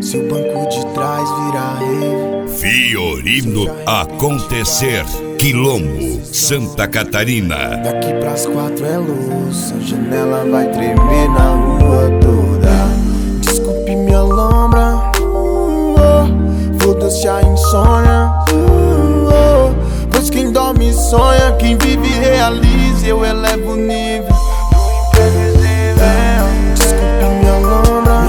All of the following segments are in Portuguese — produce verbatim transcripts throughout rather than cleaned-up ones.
Se o banco de trás virar rave, Fiorino Acontecer, Quilombo, Santa Catarina. Daqui pras quatro é luz, a janela vai tremer na rua toda. Desculpe minha lombra, uh, oh, foda-se a insônia, uh, oh, pois quem dorme sonha, quem vive realiza, eu elevo o nível. Desculpe minha lombra,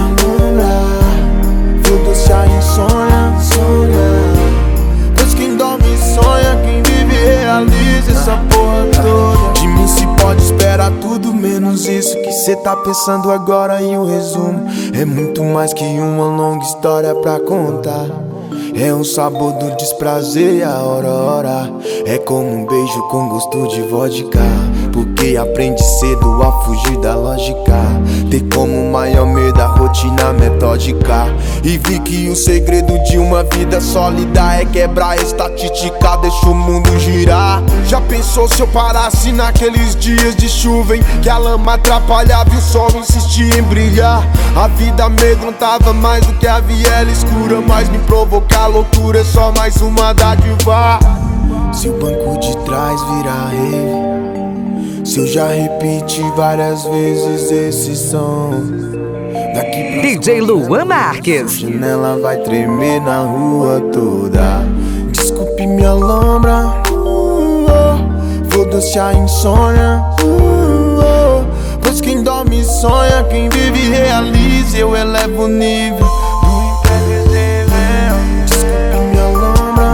foda-se a insônia, pois quem dorme sonha, quem vive realiza essa porra toda. De mim se pode esperar tudo menos isso que cê tá pensando agora. E o resumo é muito mais que uma longa história pra contar. É um sabor do desprazer e a hora hora é como um beijo com gosto de vodka, porque aprende cedo a fugir da lógica, ter como maior medo a rotina metódica. E vi que o segredo de uma vida sólida é quebrar a estatística, deixa o mundo girar. Já pensou se eu parasse naqueles dias de chuva em que a lama atrapalhava e o sol insistia em brilhar? A vida amedrontava mais do que a viela escura, mas me provocar loucura é só mais uma dádiva. Se o banco de trás virar rave, se eu já repeti várias vezes esse som, daqui pra D J Luan Marques, a janela vai tremer na rua toda. Desculpe minha lombra, uh, oh, foda-se a insônia, uh, oh, pois quem dorme sonha, quem vive realiza, eu elevo o nível. Desculpe minha lombra,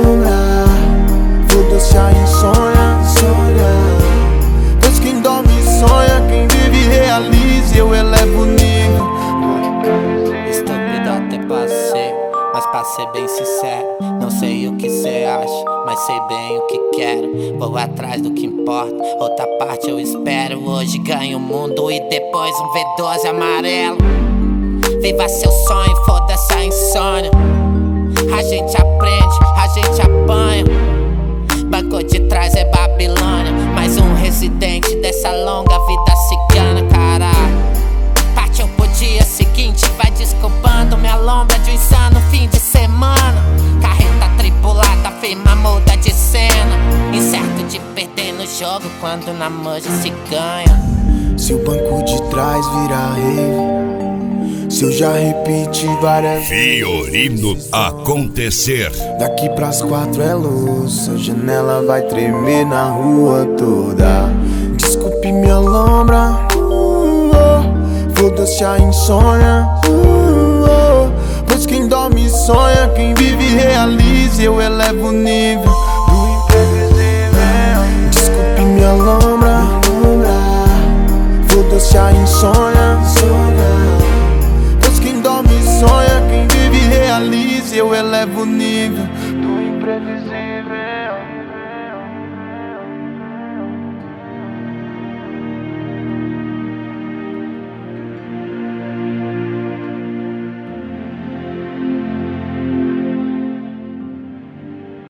foda-se a insônia, pois quem dorme sonha, quem vive realiza, eu elevo o nível. Estúpido até passei, mas pra ser bem sincero, não sei o que cê acha, mas sei bem o que quero. Vou atrás do que importa, outra parte eu espero. Hoje ganho o mundo e depois um V doze amarelo. Viva seu sonho, foda-se a insônia. A gente aprende, a gente apanha. Banco de trás é Babilônia, mais um residente dessa longa vida cigana, caralho. Partiu pro dia seguinte, vai desculpando minha lombra de um insano fim de semana. Carreta tripulada, firma muda de cena, incerto de perder no jogo quando na manja se ganha. Se o banco de trás virar rave, se eu já repeti várias Fiorino vezes, Acontecer. daqui pras quatro é luz, a janela vai tremer na rua toda. Desculpe minha lombra, uh, oh, foda-se a insônia, uh, oh, pois quem dorme sonha, quem vive realiza, eu elevo o nível do imprevisível. Desculpe minha lombra,